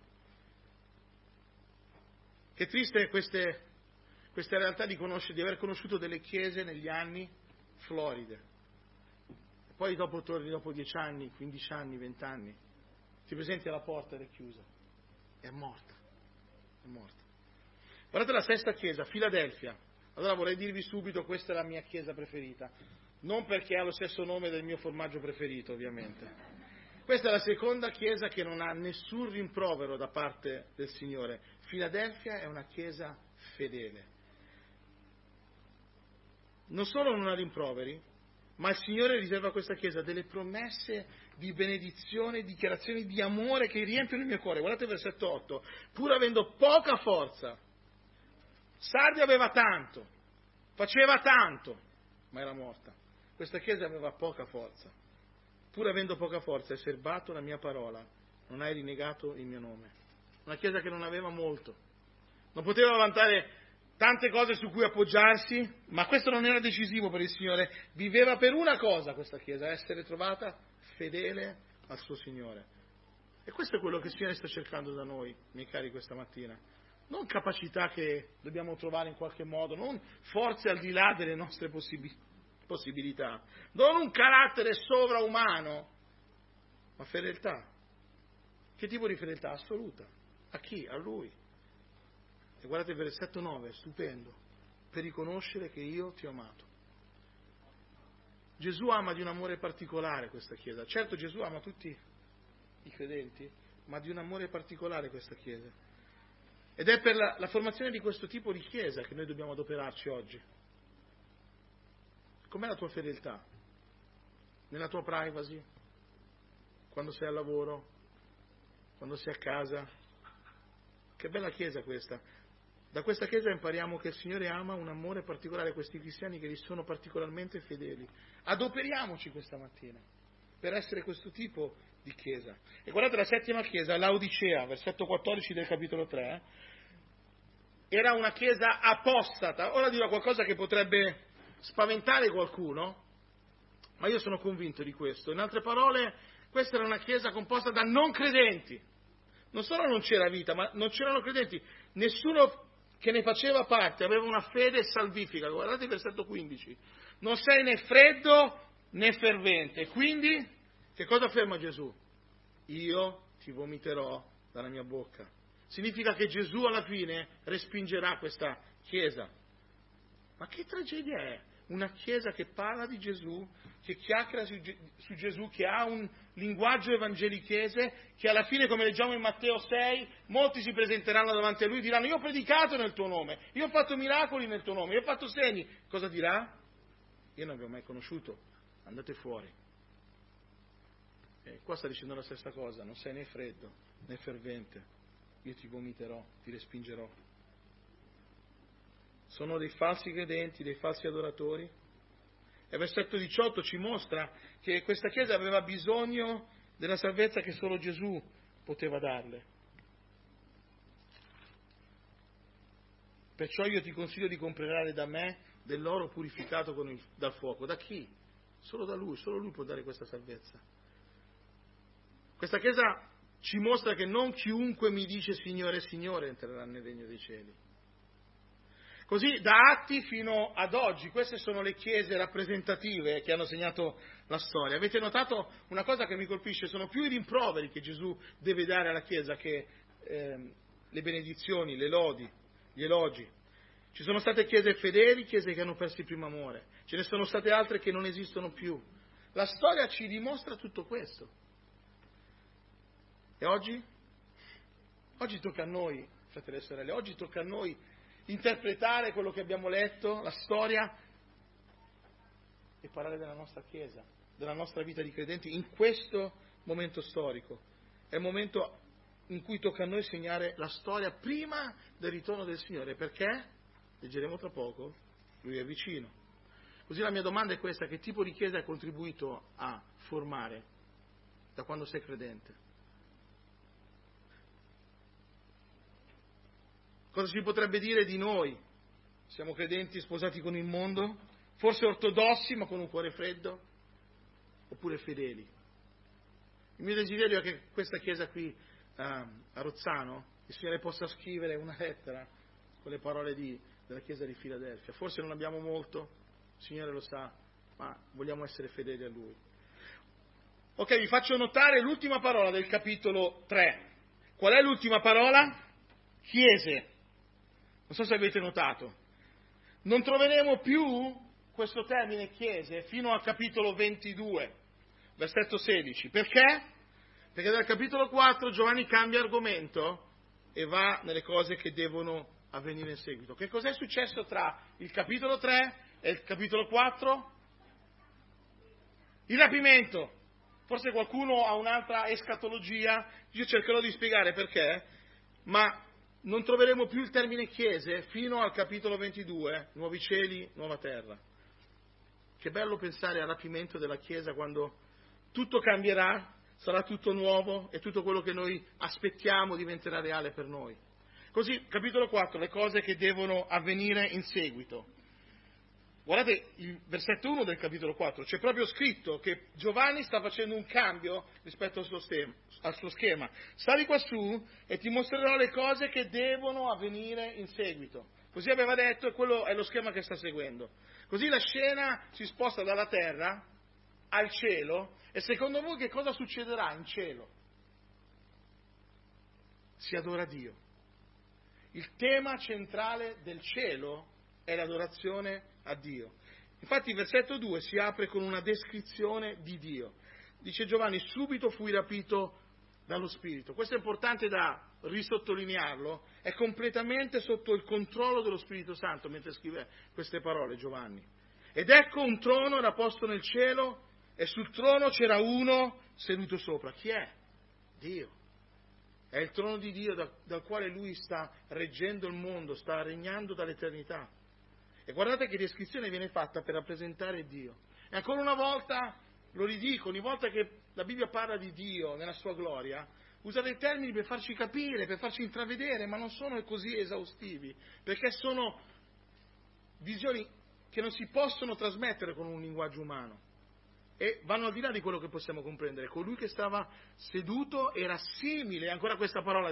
Speaker 1: Che triste questa realtà di aver conosciuto delle chiese negli anni floride. Poi dopo torni dopo 10 anni, 15 anni, 20 anni, ti presenti alla porta ed è chiusa. È morta. È morta. Guardate la sesta chiesa, Filadelfia. Allora vorrei dirvi subito, questa è la mia chiesa preferita. Non perché ha lo stesso nome del mio formaggio preferito, ovviamente. Questa è la seconda chiesa che non ha nessun rimprovero da parte del Signore. Filadelfia è una chiesa fedele. Non solo non ha rimproveri, ma il Signore riserva a questa chiesa delle promesse di benedizione, dichiarazioni di amore che riempiono il mio cuore. Guardate il versetto 8. Pur avendo poca forza, Sardi aveva tanto, faceva tanto, ma era morta. Questa chiesa aveva poca forza. Pur avendo poca forza, hai serbato la mia parola, non hai rinnegato il mio nome. Una chiesa che non aveva molto, non poteva vantare tante cose su cui appoggiarsi, ma questo non era decisivo per il Signore. Viveva per una cosa questa chiesa, essere trovata fedele al suo Signore. E questo è quello che il Signore sta cercando da noi, miei cari, questa mattina. Non capacità che dobbiamo trovare in qualche modo, non forze al di là delle nostre possibilità, non un carattere sovraumano, ma fedeltà. Che tipo di fedeltà? Assoluta. A chi? A Lui. E guardate il versetto 9, è stupendo, per riconoscere che io ti ho amato. Gesù ama di un amore particolare questa Chiesa. Certo, Gesù ama tutti i credenti, ma di un amore particolare questa Chiesa. Ed è per la formazione di questo tipo di Chiesa che noi dobbiamo adoperarci oggi. Com'è la tua fedeltà? Nella tua privacy? Quando sei al lavoro? Quando sei a casa? Che bella Chiesa questa! Da questa Chiesa impariamo che il Signore ama un amore particolare a questi cristiani che gli sono particolarmente fedeli. Adoperiamoci questa mattina per essere questo tipo di Chiesa. E guardate la settima Chiesa, Laodicea, versetto 14 del capitolo 3, era una Chiesa apostata. Ora dirò qualcosa che potrebbe spaventare qualcuno, ma io sono convinto di questo. In altre parole, questa era una Chiesa composta da non credenti. Non solo non c'era vita, ma non c'erano credenti. Nessuno che ne faceva parte aveva una fede salvifica. Guardate il versetto 15. Non sei né freddo né fervente. Quindi, che cosa afferma Gesù? Io ti vomiterò dalla mia bocca. Significa che Gesù alla fine respingerà questa Chiesa. Ma che tragedia è? Una Chiesa che parla di Gesù, che chiacchiera su Gesù, che ha un linguaggio evangelichese, che alla fine, come leggiamo in Matteo 6, molti si presenteranno davanti a lui e diranno: io ho predicato nel tuo nome, io ho fatto miracoli nel tuo nome, io ho fatto segni. Cosa dirà? Io non vi ho mai conosciuto, andate fuori. E qua sta dicendo la stessa cosa: non sei né freddo né fervente, io ti vomiterò, ti respingerò. Sono dei falsi credenti, dei falsi adoratori. E il versetto 18 ci mostra che questa Chiesa aveva bisogno della salvezza che solo Gesù poteva darle. Perciò io ti consiglio di comprare da me dell'oro purificato dal fuoco. Da chi? Solo da Lui, solo Lui può dare questa salvezza. Questa Chiesa ci mostra che non chiunque mi dice Signore, Signore entrerà nel regno dei cieli. Così da Atti fino ad oggi, queste sono le chiese rappresentative che hanno segnato la storia. Avete notato una cosa che mi colpisce? Sono più i rimproveri che Gesù deve dare alla Chiesa che le benedizioni, le lodi, gli elogi. Ci sono state chiese fedeli, chiese che hanno perso il primo amore. Ce ne sono state altre che non esistono più. La storia ci dimostra tutto questo. E oggi? Oggi tocca a noi, fratelli e sorelle, oggi tocca a noi interpretare quello che abbiamo letto, la storia, e parlare della nostra Chiesa, della nostra vita di credenti in questo momento storico. È il momento in cui tocca a noi segnare la storia prima del ritorno del Signore, perché, leggeremo tra poco, Lui è vicino. Così la mia domanda è questa: che tipo di Chiesa hai contribuito a formare da quando sei credente? Cosa si potrebbe dire di noi? Siamo credenti sposati con il mondo? Forse ortodossi ma con un cuore freddo? Oppure fedeli? Il mio desiderio è che questa chiesa qui a Rozzano, il Signore possa scrivere una lettera con le parole della chiesa di Filadelfia. Forse non abbiamo molto, il Signore lo sa, ma vogliamo essere fedeli a Lui. Ok, vi faccio notare l'ultima parola del capitolo 3. Qual è l'ultima parola? Chiese. Non so se avete notato. Non troveremo più questo termine chiese fino al capitolo 22, versetto 16. Perché? Perché dal capitolo 4 Giovanni cambia argomento e va nelle cose che devono avvenire in seguito. Che cos'è successo tra il capitolo 3 e il capitolo 4? Il rapimento. Forse qualcuno ha un'altra escatologia, io cercherò di spiegare perché, ma non troveremo più il termine chiese fino al capitolo 22, nuovi cieli, nuova terra. Che bello pensare al rapimento della Chiesa quando tutto cambierà, sarà tutto nuovo e tutto quello che noi aspettiamo diventerà reale per noi. Così, capitolo 4, le cose che devono avvenire in seguito. Guardate il versetto 1 del capitolo 4, c'è proprio scritto che Giovanni sta facendo un cambio rispetto al suo schema. Sali quassù e ti mostrerò le cose che devono avvenire in seguito. Così aveva detto e quello è lo schema che sta seguendo. Così la scena si sposta dalla terra al cielo e secondo voi che cosa succederà in cielo? Si adora Dio. Il tema centrale del cielo è l'adorazione a Dio. Infatti il versetto 2 si apre con una descrizione di Dio. Dice Giovanni, subito fui rapito dallo Spirito. Questo è importante da risottolinearlo, è completamente sotto il controllo dello Spirito Santo mentre scrive queste parole Giovanni. Ed ecco un trono era posto nel cielo e sul trono c'era uno seduto sopra. Chi è? Dio. È il trono di Dio dal quale Lui sta reggendo il mondo, sta regnando dall'eternità. E guardate che descrizione viene fatta per rappresentare Dio. E ancora una volta, lo ridico, ogni volta che la Bibbia parla di Dio nella sua gloria, usa dei termini per farci capire, per farci intravedere, ma non sono così esaustivi, perché sono visioni che non si possono trasmettere con un linguaggio umano. E vanno al di là di quello che possiamo comprendere. Colui che stava seduto era simile, ancora questa parola,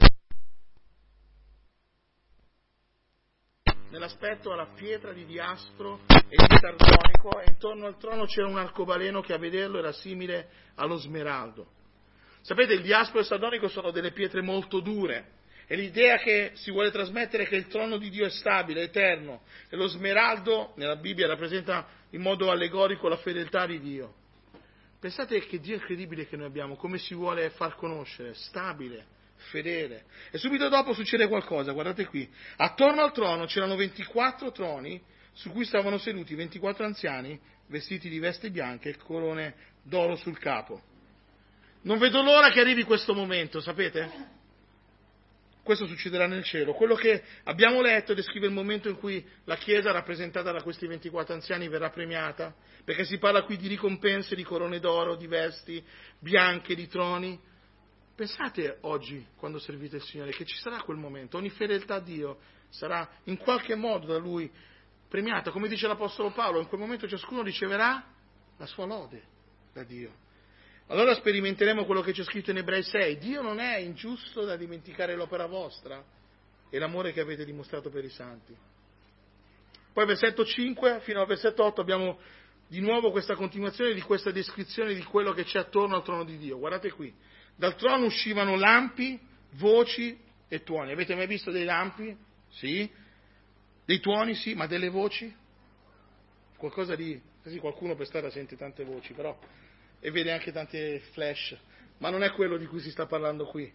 Speaker 1: nell'aspetto alla pietra di diaspro e di sardonico, e intorno al trono c'era un arcobaleno che a vederlo era simile allo smeraldo. Sapete, il diaspro e il sardonico sono delle pietre molto dure, e l'idea che si vuole trasmettere è che il trono di Dio è stabile, eterno, e lo smeraldo nella Bibbia rappresenta in modo allegorico la fedeltà di Dio. Pensate che Dio incredibile che noi abbiamo, come si vuole far conoscere, stabile, fedele. E subito dopo succede qualcosa, guardate qui. Attorno al trono c'erano 24 troni su cui stavano seduti 24 anziani vestiti di vesti bianche e corone d'oro sul capo. Non vedo l'ora che arrivi questo momento, sapete? Questo succederà nel cielo. Quello che abbiamo letto descrive il momento in cui la Chiesa, rappresentata da questi 24 anziani, verrà premiata, perché si parla qui di ricompense, di corone d'oro, di vesti bianche, di troni. Pensate oggi, quando servite il Signore, che ci sarà quel momento. Ogni fedeltà a Dio sarà in qualche modo da Lui premiata. Come dice l'Apostolo Paolo, in quel momento ciascuno riceverà la sua lode da Dio. Allora sperimenteremo quello che c'è scritto in Ebrei 6. Dio non è ingiusto da dimenticare l'opera vostra e l'amore che avete dimostrato per i santi. Poi versetto 5 fino al versetto 8 abbiamo di nuovo questa continuazione di questa descrizione di quello che c'è attorno al trono di Dio. Guardate qui. Dal trono uscivano lampi, voci e tuoni. Avete mai visto dei lampi? Sì. Dei tuoni? Sì. Ma delle voci? Qualcosa di... Sì, qualcuno per strada sente tante voci, però... e vede anche tante flash, ma non è quello di cui si sta parlando qui.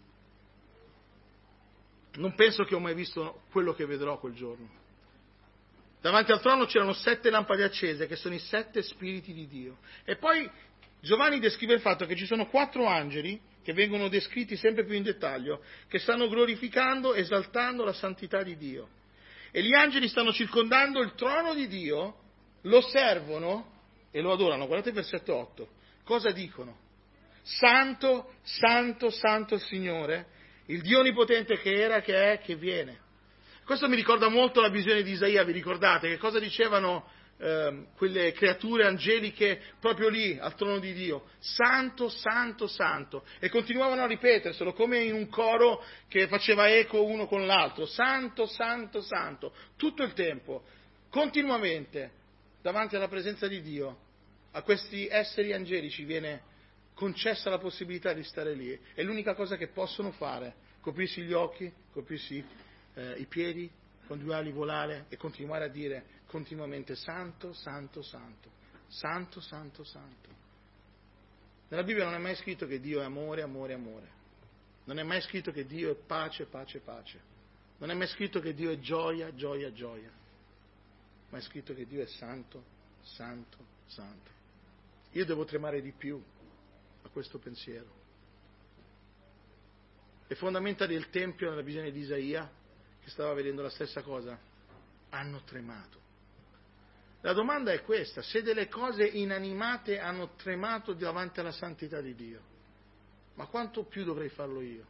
Speaker 1: Non penso che ho mai visto quello che vedrò quel giorno. Davanti al trono c'erano 7 lampade accese, che sono i 7 spiriti di Dio. E poi Giovanni descrive il fatto che ci sono 4 angeli, che vengono descritti sempre più in dettaglio, che stanno glorificando, esaltando la santità di Dio. E gli angeli stanno circondando il trono di Dio, lo servono e lo adorano. Guardate il versetto 8. Cosa dicono? Santo, santo, santo il Signore, il Dio onnipotente che era, che è, che viene. Questo mi ricorda molto la visione di Isaia, vi ricordate? Che cosa dicevano quelle creature angeliche proprio lì, al trono di Dio? Santo, santo, santo. E continuavano a ripeterselo come in un coro che faceva eco uno con l'altro. Santo, santo, santo. Tutto il tempo, continuamente, davanti alla presenza di Dio. A questi esseri angelici viene concessa la possibilità di stare lì. È l'unica cosa che possono fare, coprirsi gli occhi, coprirsi i piedi, con due ali volare e continuare a dire continuamente santo, santo, santo, santo, santo, santo. Nella Bibbia non è mai scritto che Dio è amore, amore, amore. Non è mai scritto che Dio è pace, pace, pace. Non è mai scritto che Dio è gioia, gioia, gioia. Ma è scritto che Dio è santo, santo, santo. Io devo tremare di più a questo pensiero. Le fondamenta del Tempio, nella visione di Isaia, che stava vedendo la stessa cosa, hanno tremato. La domanda è questa: se delle cose inanimate hanno tremato davanti alla santità di Dio, ma quanto più dovrei farlo io?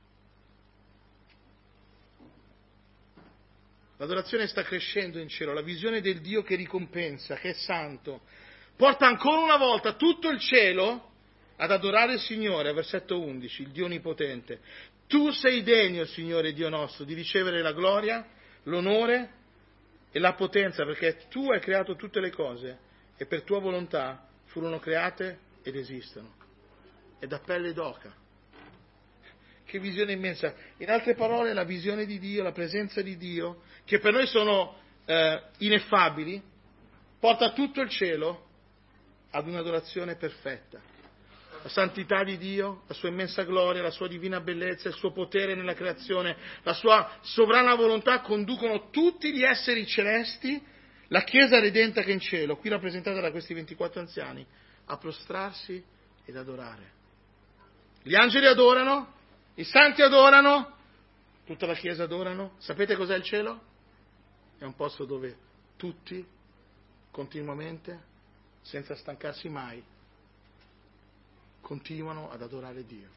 Speaker 1: L'adorazione sta crescendo in cielo, la visione del Dio che ricompensa, che è santo, porta ancora una volta tutto il cielo ad adorare il Signore, versetto 11, il Dio Onnipotente. Tu sei degno, Signore Dio nostro, di ricevere la gloria, l'onore e la potenza, perché tu hai creato tutte le cose e per tua volontà furono create ed esistono. È da pelle d'oca. Che visione immensa. In altre parole, la visione di Dio, la presenza di Dio, che per noi sono ineffabili, porta tutto il cielo ad un'adorazione perfetta. La santità di Dio, la sua immensa gloria, la sua divina bellezza, il suo potere nella creazione, la sua sovrana volontà conducono tutti gli esseri celesti, la Chiesa redenta che è in cielo, qui rappresentata da questi 24 anziani, a prostrarsi ed adorare. Gli angeli adorano, i santi adorano, tutta la Chiesa adorano. Sapete cos'è il cielo? È un posto dove tutti, continuamente, senza stancarsi mai, continuano ad adorare Dio.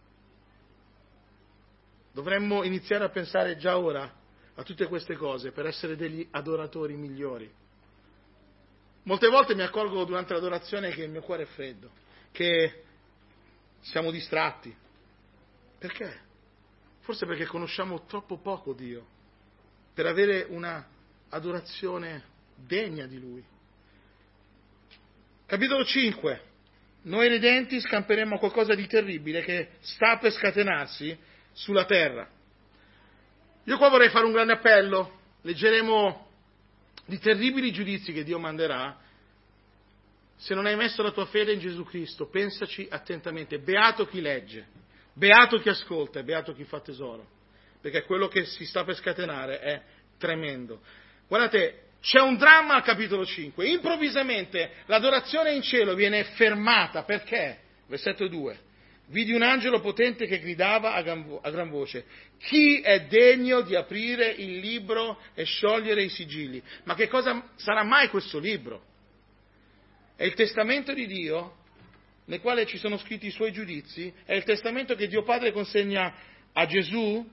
Speaker 1: Dovremmo iniziare a pensare già ora a tutte queste cose per essere degli adoratori migliori. Molte volte mi accorgo durante l'adorazione che il mio cuore è freddo, che siamo distratti. Perché? Forse perché conosciamo troppo poco Dio per avere una adorazione degna di Lui. Capitolo 5. Noi redenti scamperemo qualcosa di terribile che sta per scatenarsi sulla terra. Io qua vorrei fare un grande appello. Leggeremo di terribili giudizi che Dio manderà. Se non hai messo la tua fede in Gesù Cristo, pensaci attentamente. Beato chi legge, beato chi ascolta e beato chi fa tesoro, perché quello che si sta per scatenare è tremendo. Guardate, c'è un dramma al capitolo 5. Improvvisamente l'adorazione in cielo viene fermata. Perché? Versetto 2. Vidi un angelo potente che gridava a gran voce: chi è degno di aprire il libro e sciogliere i sigilli? Ma che cosa sarà mai questo libro? È il testamento di Dio, nel quale ci sono scritti i suoi giudizi, è il testamento che Dio Padre consegna a Gesù,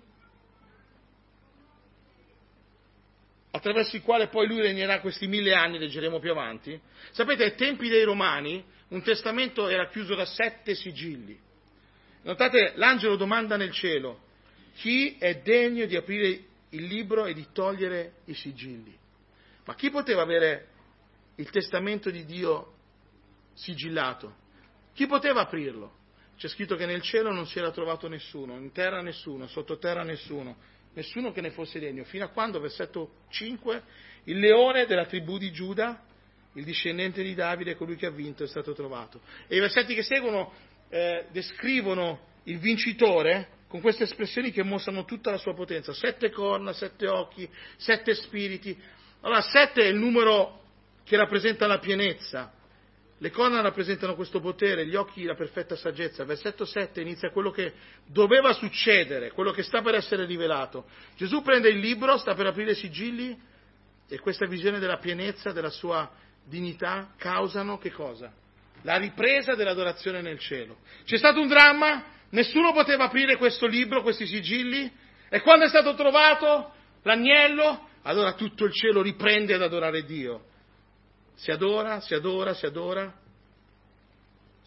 Speaker 1: attraverso il quale poi lui regnerà questi 1000 anni, leggeremo più avanti. Sapete, ai tempi dei Romani un testamento era chiuso da 7 sigilli. Notate, l'angelo domanda nel cielo: chi è degno di aprire il libro e di togliere i sigilli? Ma chi poteva avere il testamento di Dio sigillato? Chi poteva aprirlo? C'è scritto che nel cielo non si era trovato nessuno, in terra nessuno, sottoterra nessuno che ne fosse degno, fino a quando, versetto 5, il leone della tribù di Giuda, il discendente di Davide, colui che ha vinto, è stato trovato. E i versetti che seguono descrivono il vincitore con queste espressioni che mostrano tutta la sua potenza: 7 corna, 7 occhi, 7 spiriti. Allora, 7 è il numero che rappresenta la pienezza. Le corna rappresentano questo potere, gli occhi la perfetta saggezza. Versetto 7 inizia quello che doveva succedere, quello che sta per essere rivelato. Gesù prende il libro, sta per aprire i sigilli, e questa visione della pienezza, della sua dignità, causano che cosa? La ripresa dell'adorazione nel cielo. C'è stato un dramma, nessuno poteva aprire questo libro, questi sigilli, e quando è stato trovato l'agnello, allora tutto il cielo riprende ad adorare Dio. Si adora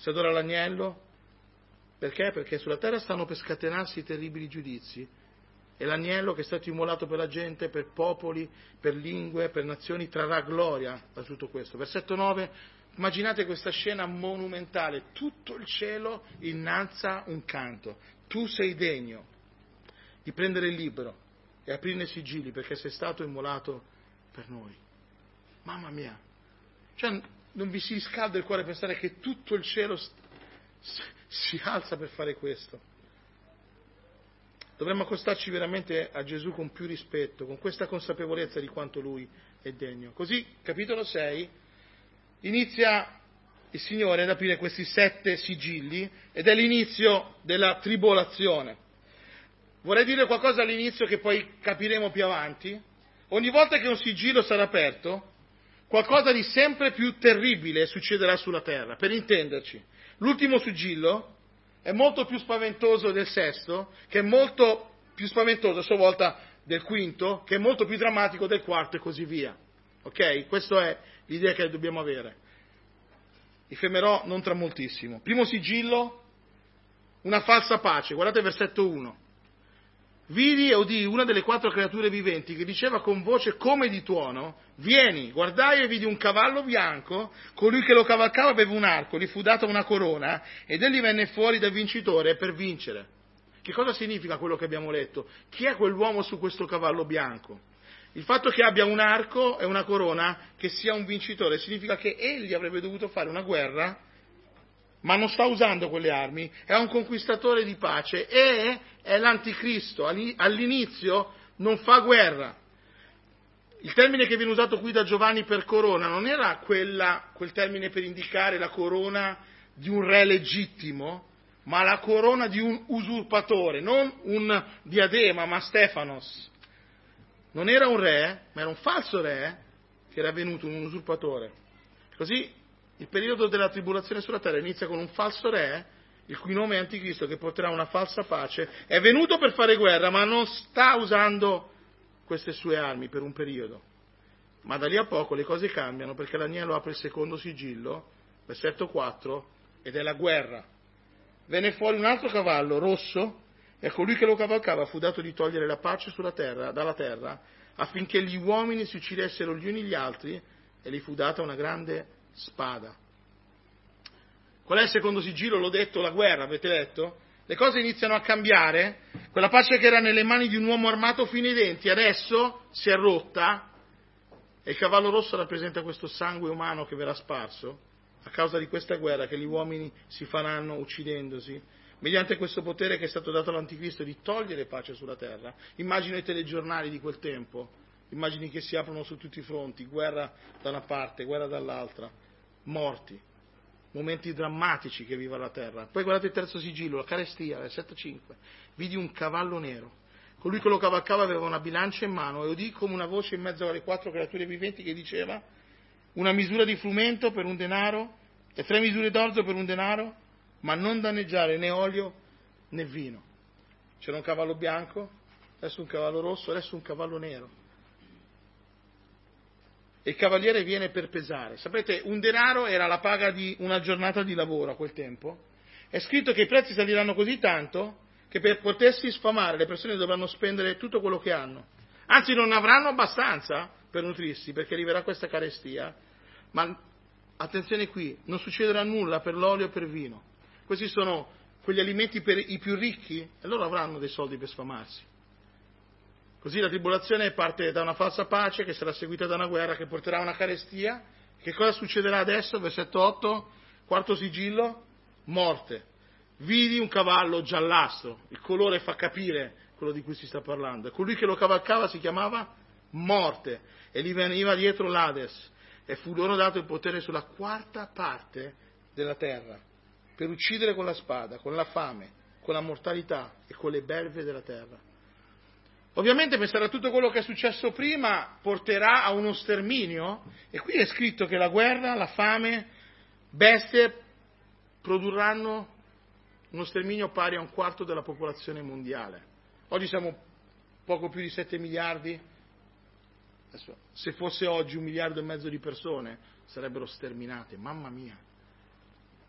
Speaker 1: l'agnello. Perché? Perché sulla terra stanno per scatenarsi i terribili giudizi e l'agnello che è stato immolato per la gente, per popoli, per lingue, per nazioni, trarrà gloria da tutto questo. Versetto 9, immaginate questa scena monumentale, tutto il cielo innalza un canto, tu sei degno di prendere il libro e aprirne i sigilli perché sei stato immolato per noi. Mamma mia, cioè non vi si riscalda il cuore pensare che tutto il cielo si alza per fare questo. Dovremmo accostarci veramente a Gesù con più rispetto, con questa consapevolezza di quanto Lui è degno. Così, capitolo 6, inizia il Signore ad aprire questi 7 sigilli ed è l'inizio della tribolazione. Vorrei dire qualcosa all'inizio che poi capiremo più avanti. Ogni volta che un sigillo sarà aperto, qualcosa di sempre più terribile succederà sulla terra. Per intenderci, l'ultimo sigillo è molto più spaventoso del sesto, che è molto più spaventoso a sua volta del quinto, che è molto più drammatico del quarto e così via. Ok? Questa è l'idea che dobbiamo avere. Mi fermerò non tra moltissimo. Primo sigillo, una falsa pace. Guardate versetto 1. Vidi e udii una delle 4 creature viventi che diceva con voce come di tuono: vieni, guardai e vidi un cavallo bianco, colui che lo cavalcava aveva un arco, gli fu data una corona ed egli venne fuori da vincitore per vincere. Che cosa significa quello che abbiamo letto? Chi è quell'uomo su questo cavallo bianco? Il fatto che abbia un arco e una corona, che sia un vincitore, significa che egli avrebbe dovuto fare una guerra, ma non sta usando quelle armi, è un conquistatore di pace e è l'anticristo. All'inizio non fa guerra. Il termine che viene usato qui da Giovanni per corona non era quel termine per indicare la corona di un re legittimo, ma la corona di un usurpatore, non un diadema, ma Stefanos. Non era un re, ma era un falso re che era venuto, un usurpatore. Così il periodo della tribolazione sulla terra inizia con un falso re, il cui nome è Anticristo, che porterà una falsa pace. È venuto per fare guerra, ma non sta usando queste sue armi per un periodo. Ma da lì a poco le cose cambiano, perché l'agnello apre il secondo sigillo, versetto 4, ed è la guerra. Venne fuori un altro cavallo rosso, e a colui che lo cavalcava fu dato di togliere la pace dalla terra, affinché gli uomini si uccidessero gli uni gli altri, e gli fu data una grande spada. Qual è il secondo sigillo? L'ho detto, la guerra, avete letto? Le cose iniziano a cambiare, quella pace che era nelle mani di un uomo armato fino ai denti adesso si è rotta e il cavallo rosso rappresenta questo sangue umano che verrà sparso a causa di questa guerra che gli uomini si faranno uccidendosi mediante questo potere che è stato dato all'Anticristo di togliere pace sulla terra. Immagino i telegiornali di quel tempo, immagini che si aprono su tutti i fronti, guerra da una parte, guerra dall'altra, morti, momenti drammatici che viva la terra. Poi guardate il terzo sigillo, la carestia, versetto 5. Vidi un cavallo nero. Colui che lo cavalcava aveva una bilancia in mano e udì come una voce in mezzo alle 4 creature viventi che diceva: una misura di frumento per un denaro e 3 misure d'orzo per un denaro, ma non danneggiare né olio né vino. C'era un cavallo bianco, adesso un cavallo rosso, adesso un cavallo nero. E il cavaliere viene per pesare. Sapete, un denaro era la paga di una giornata di lavoro a quel tempo. È scritto che i prezzi saliranno così tanto che per potersi sfamare le persone dovranno spendere tutto quello che hanno. Anzi, non avranno abbastanza per nutrirsi, perché arriverà questa carestia. Ma attenzione qui, non succederà nulla per l'olio e per il vino. Questi sono quegli alimenti per i più ricchi e loro avranno dei soldi per sfamarsi. Così la tribolazione parte da una falsa pace che sarà seguita da una guerra che porterà a una carestia. Che cosa succederà adesso? Versetto 8, quarto sigillo, morte. Vidi un cavallo giallastro, il colore fa capire quello di cui si sta parlando. E colui che lo cavalcava si chiamava Morte e gli veniva dietro l'Ades e fu loro dato il potere sulla quarta parte della terra per uccidere con la spada, con la fame, con la mortalità e con le belve della terra. Ovviamente pensare a tutto quello che è successo prima porterà a uno sterminio, e qui è scritto che la guerra, la fame, bestie produrranno uno sterminio pari a 1/4 della popolazione mondiale. Oggi siamo poco più di 7 miliardi, adesso, se fosse oggi 1,5 miliardi di persone sarebbero sterminate, mamma mia.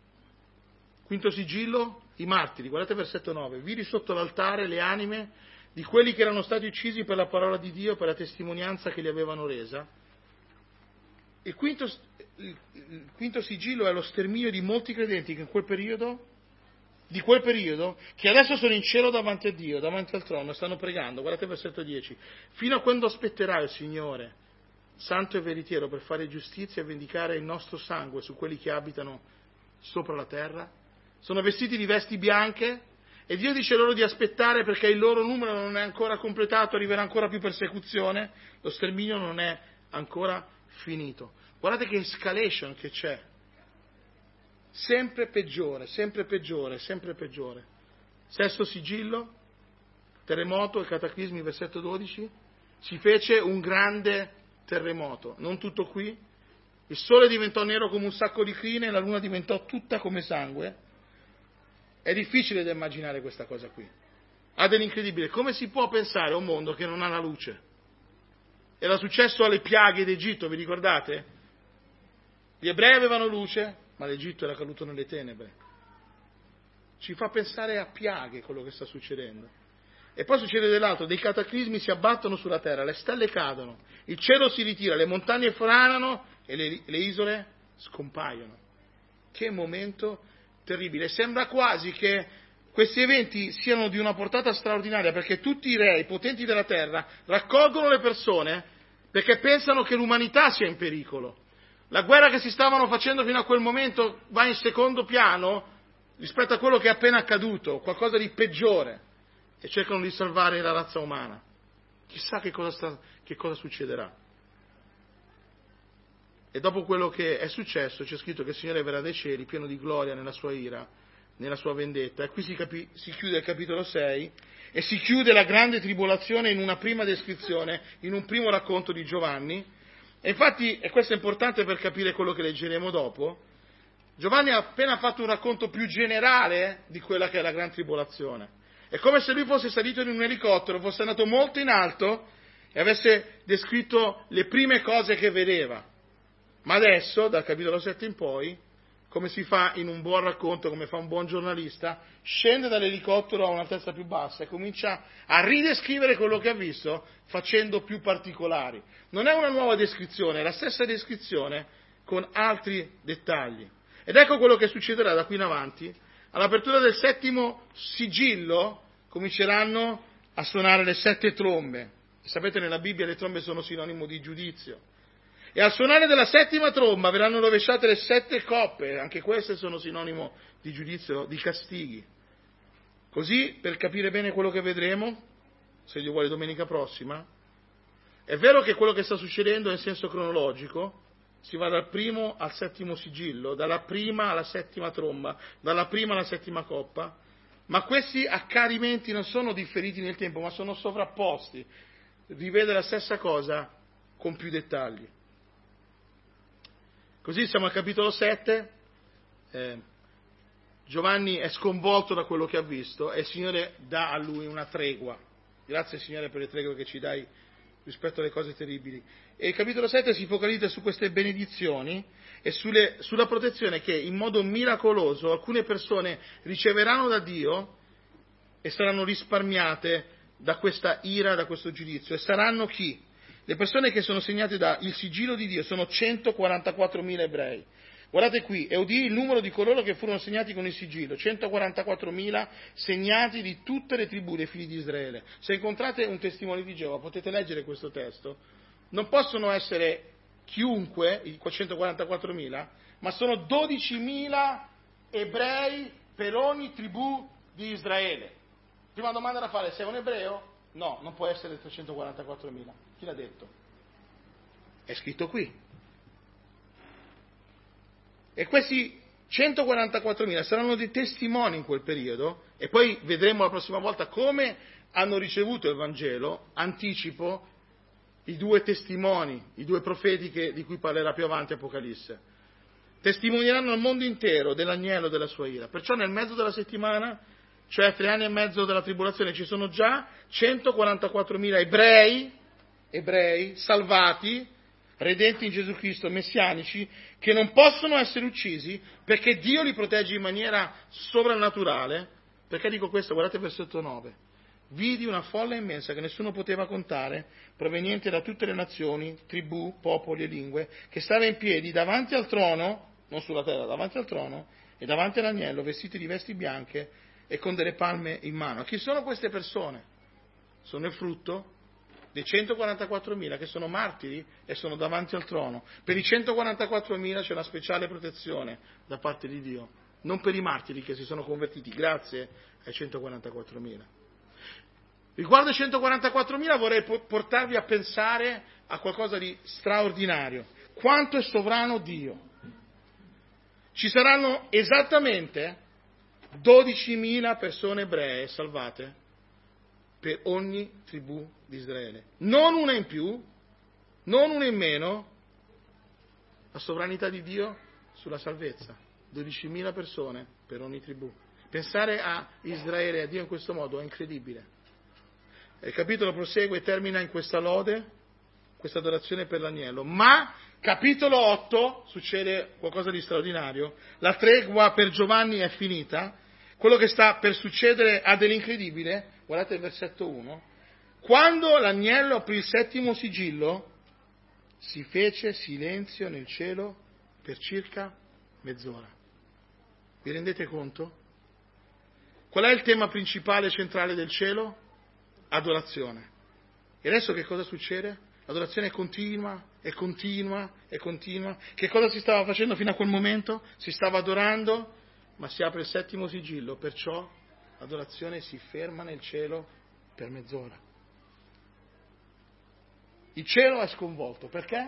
Speaker 1: Quinto sigillo, i martiri, guardate versetto 9, vidi sotto l'altare le anime di quelli che erano stati uccisi per la parola di Dio, per la testimonianza che li avevano resa. Il quinto sigillo è lo sterminio di molti credenti che in quel periodo, che adesso sono in cielo davanti a Dio, davanti al trono, stanno pregando. Guardate versetto 10. Fino a quando aspetterai, Signore, santo e veritiero, per fare giustizia e vendicare il nostro sangue su quelli che abitano sopra la terra? Sono vestiti di vesti bianche e Dio dice loro di aspettare perché il loro numero non è ancora completato, arriverà ancora più persecuzione, lo sterminio non è ancora finito. Guardate che escalation che c'è, sempre peggiore, sempre peggiore, sempre peggiore. Sesto sigillo, terremoto e cataclismi, versetto 12, si fece un grande terremoto, non tutto qui, il sole diventò nero come un sacco di crine e la luna diventò tutta come sangue. È difficile da immaginare questa cosa qui, ha dell'incredibile. Come si può pensare a un mondo che non ha la luce? Era successo alle piaghe d'Egitto, vi ricordate? Gli ebrei avevano luce, ma l'Egitto era caduto nelle tenebre. Ci fa pensare a piaghe quello che sta succedendo. E poi succede dell'altro, dei cataclismi si abbattono sulla terra, le stelle cadono, il cielo si ritira, le montagne franano e le isole scompaiono. Che momento terribile. Sembra quasi che questi eventi siano di una portata straordinaria, perché tutti i re, i potenti della terra, raccolgono le persone perché pensano che l'umanità sia in pericolo. La guerra che si stavano facendo fino a quel momento va in secondo piano rispetto a quello che è appena accaduto, qualcosa di peggiore, e cercano di salvare la razza umana. Chissà che cosa succederà. E dopo quello che è successo c'è scritto che il Signore verrà dai cieli pieno di gloria nella sua ira, nella sua vendetta. E qui si chiude il capitolo 6 e si chiude la grande tribolazione in una prima descrizione, in un primo racconto di Giovanni. E infatti, e questo è importante per capire quello che leggeremo dopo, Giovanni ha appena fatto un racconto più generale di quella che è la gran tribolazione. È come se lui fosse salito in un elicottero, fosse andato molto in alto e avesse descritto le prime cose che vedeva. Ma adesso, dal capitolo 7 in poi, come si fa in un buon racconto, come fa un buon giornalista, scende dall'elicottero a un'altezza più bassa e comincia a ridescrivere quello che ha visto, facendo più particolari. Non è una nuova descrizione, è la stessa descrizione con altri dettagli. Ed ecco quello che succederà da qui in avanti. All'apertura del settimo sigillo cominceranno a suonare le 7 trombe. Sapete, nella Bibbia le trombe sono sinonimo di giudizio. E al suonare della settima tromba verranno rovesciate le 7 coppe, anche queste sono sinonimo di giudizio, di castighi. Così, per capire bene quello che vedremo, se Dio vuole domenica prossima, è vero che quello che sta succedendo è in senso cronologico, si va dal primo al settimo sigillo, dalla prima alla settima tromba, dalla prima alla settima coppa, ma questi accadimenti non sono differiti nel tempo, ma sono sovrapposti. Rivede la stessa cosa con più dettagli. Così siamo al capitolo 7, Giovanni è sconvolto da quello che ha visto e il Signore dà a lui una tregua. Grazie Signore per le tregue che ci dai rispetto alle cose terribili. E il capitolo 7 si focalizza su queste benedizioni e sulla protezione che in modo miracoloso alcune persone riceveranno da Dio e saranno risparmiate da questa ira, da questo giudizio. E saranno chi? Le persone che sono segnate dal sigillo di Dio sono 144.000 ebrei. Guardate qui, e udì il numero di coloro che furono segnati con il sigillo, 144.000 segnati di tutte le tribù dei figli di Israele. Se incontrate un testimone di Geova, potete leggere questo testo, non possono essere chiunque, i 144.000, ma sono 12.000 ebrei per ogni tribù di Israele. Prima domanda da fare, sei un ebreo? No, non può essere 344.000. Chi l'ha detto? È scritto qui. E questi 144.000 saranno dei testimoni in quel periodo, e poi vedremo la prossima volta come hanno ricevuto il Vangelo, anticipo, i 2 testimoni, i 2 profeti di cui parlerà più avanti Apocalisse. Testimonieranno al mondo intero dell'agnello della sua ira. Perciò nel mezzo della settimana, cioè 3 anni e mezzo della tribolazione, ci sono già 144.000 ebrei salvati, redenti in Gesù Cristo, messianici, che non possono essere uccisi perché Dio li protegge in maniera sovrannaturale. Perché dico questo? Guardate versetto 9. vidi una folla immensa che nessuno poteva contare, proveniente da tutte le nazioni, tribù, popoli e lingue, che stava in piedi davanti al trono, non sulla terra, davanti al trono, e davanti all'agnello, vestiti di vesti bianche e con delle palme in mano. Chi sono queste persone? Sono il frutto dei 144.000 che sono martiri e sono davanti al trono. Per i 144.000 c'è una speciale protezione da parte di Dio, non per i martiri che si sono convertiti grazie ai 144.000. Riguardo ai 144.000 vorrei portarvi a pensare a qualcosa di straordinario. Quanto è sovrano Dio! Ci saranno esattamente 12.000 persone ebree salvate per ogni tribù di Israele. Non una in più, non una in meno. La sovranità di Dio sulla salvezza. 12.000 persone per ogni tribù. Pensare a Israele e a Dio in questo modo è incredibile. Il capitolo prosegue e termina in questa lode, questa adorazione per l'agnello. Ma, capitolo 8, succede qualcosa di straordinario. La tregua per Giovanni è finita. Quello che sta per succedere ha dell'incredibile. Guardate il versetto 1. Quando l'agnello aprì il settimo sigillo, si fece silenzio nel cielo per circa mezz'ora. Vi rendete conto? Qual è il tema principale centrale del cielo? Adorazione. E adesso che cosa succede? L'adorazione è continua, e continua, e continua. Che cosa si stava facendo fino a quel momento? Si stava adorando, ma si apre il settimo sigillo, perciò l'adorazione si ferma nel cielo per mezz'ora. Il cielo è sconvolto, perché?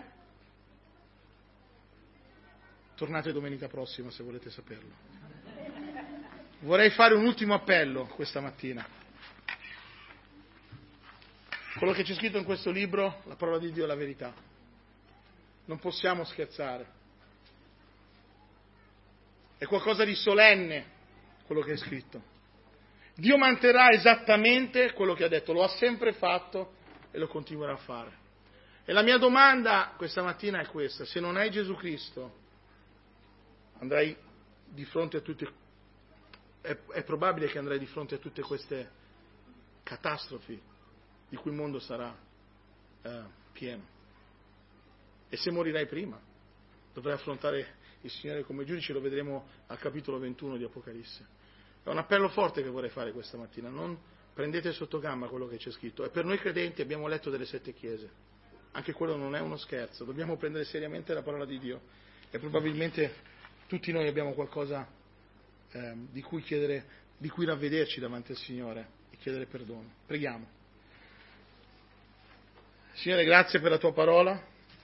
Speaker 1: Tornate domenica prossima se volete saperlo. Vorrei fare un ultimo appello questa mattina. Quello che c'è scritto in questo libro, la parola di Dio è la verità. Non possiamo scherzare. È qualcosa di solenne quello che è scritto. Dio manterrà esattamente quello che ha detto, lo ha sempre fatto e lo continuerà a fare. E la mia domanda questa mattina è questa: se non hai Gesù Cristo, andrai di fronte a tutte, è probabile che andrai di fronte a tutte queste catastrofi di cui il mondo sarà pieno. E se morirai prima, dovrai affrontare il Signore come giudice, lo vedremo al capitolo 21 di Apocalisse. È un appello forte che vorrei fare questa mattina: non prendete sotto gamba quello che c'è scritto. E per noi credenti abbiamo letto delle 7 chiese, anche quello non è uno scherzo, dobbiamo prendere seriamente la parola di Dio, e probabilmente tutti noi abbiamo qualcosa di cui chiedere, di cui ravvederci davanti al Signore e chiedere perdono. Preghiamo. Signore, grazie per la tua parola.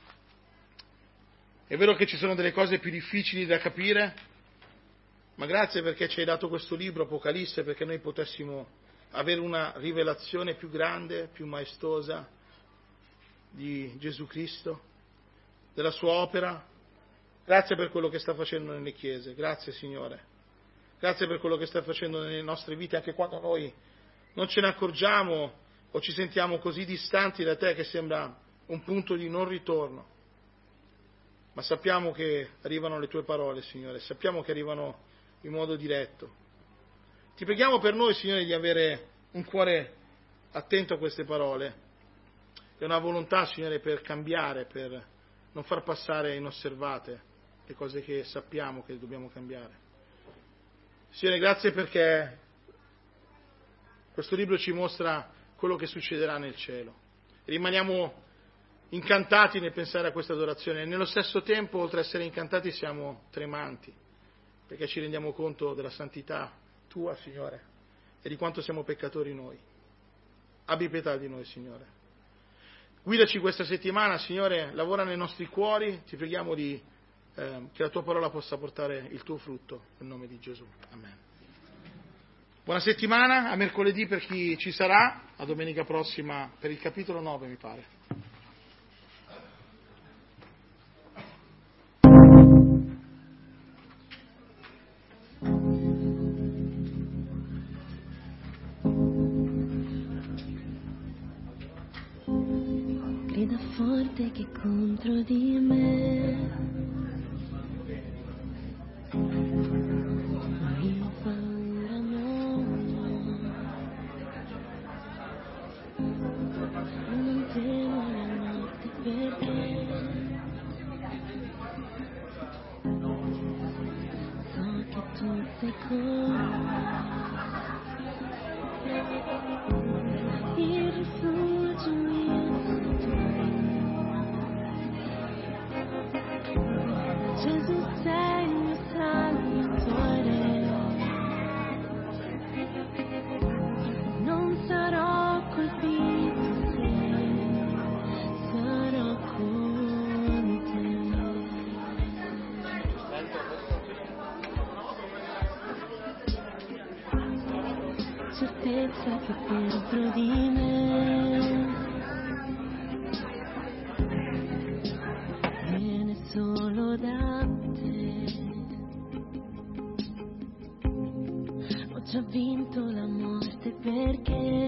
Speaker 1: È vero che ci sono delle cose più difficili da capire, ma grazie perché ci hai dato questo libro, Apocalisse, perché noi potessimo avere una rivelazione più grande, più maestosa di Gesù Cristo, della sua opera. Grazie per quello che sta facendo nelle chiese. Grazie, Signore. Grazie per quello che sta facendo nelle nostre vite, anche quando noi non ce ne accorgiamo o ci sentiamo così distanti da te che sembra un punto di non ritorno. Ma sappiamo che arrivano le tue parole, Signore, sappiamo che arrivano in modo diretto. Ti preghiamo per noi, Signore, di avere un cuore attento a queste parole e una volontà, Signore, per cambiare, per non far passare inosservate le cose che sappiamo che dobbiamo cambiare. Signore, grazie perché questo libro ci mostra quello che succederà nel cielo. Rimaniamo incantati nel pensare a questa adorazione e nello stesso tempo, oltre ad essere incantati, siamo tremanti, perché ci rendiamo conto della santità tua, Signore, e di quanto siamo peccatori noi. Abbi pietà di noi, Signore. Guidaci questa settimana, Signore, lavora nei nostri cuori, ti preghiamo che la tua parola possa portare il tuo frutto, nel nome di Gesù. Amen. Buona settimana, a mercoledì per chi ci sarà, a domenica prossima per il capitolo 9, mi pare.
Speaker 2: Grida forte che contro di me sei con me, il rifugio mio Gesù sei il mio salvatore, non sarò colpito se sarò con te. Certezza che dentro di me viene solo da te. Ho già vinto la morte perché